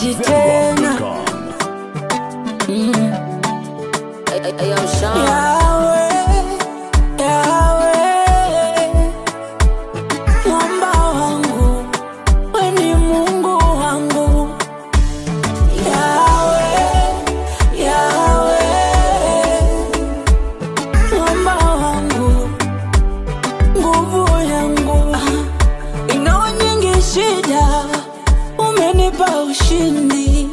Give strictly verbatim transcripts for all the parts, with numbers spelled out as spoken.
maji tena. Mm. Yahweh, Yahweh, mwamba wangu, wewe ni Mungu wangu. Yahweh, Yahweh, mwamba wangu, nguvu yangu. Ingawa nyingi shida, umenipa ushindi.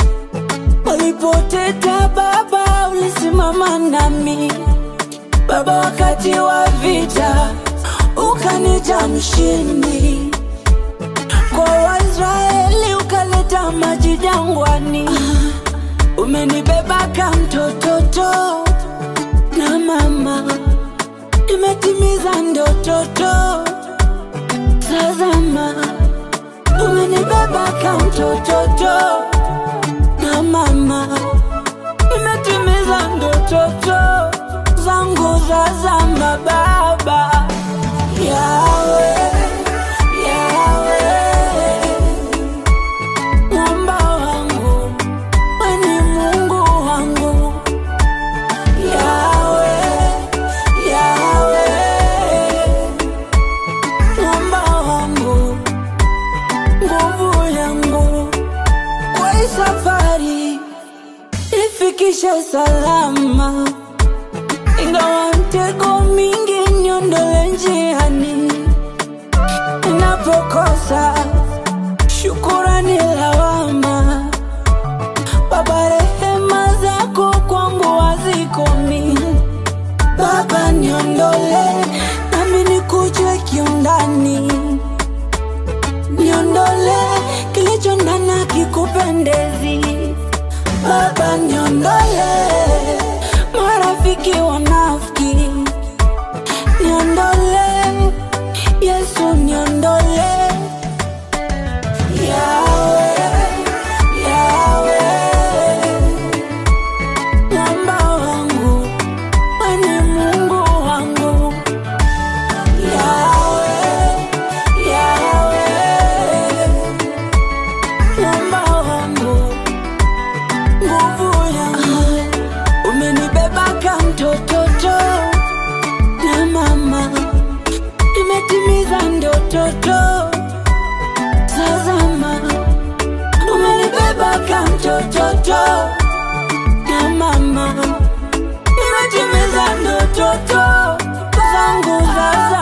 Walipoteta Baba, ulisimama nami Baba, wakati wa vita ukanita mshindi. Kwa Waisraeli ukaleta maji jangwani. Umenibeba kama mtoto na mama, nimetimiza ndoto. Tazama, umenibeba kama mtoto na mama, nimetimiza ndoto zangu za zama Baba. Yahweh, Yahweh, mwamba wangu, wewe ni Mungu wangu. Yahweh, Yahweh, mwamba wangu, nguvu yangu. Kwa hii safari nifikishe salama, ingawa mtego mingi niondole njiani. Ninapokosa shukurani lawama, Baba rehema zako kwangu hazikomi. Baba niondole nami nikujue kiundani, niondole kilicho ndani kikupendezi. Baba niondole marafiki wanafiki, niondole Yesu, niondole. Yahweh, Yahweh, mwamba wangu, wewe ni Mungu wangu. Yahweh, Yahweh, mwamba wangu, nguvu yangu. Umenibeba kama mtoto na mama, nimetimiza ndoto. Tazama, umenibeba kama mtoto na mama, nimetimiza ndoto zangu za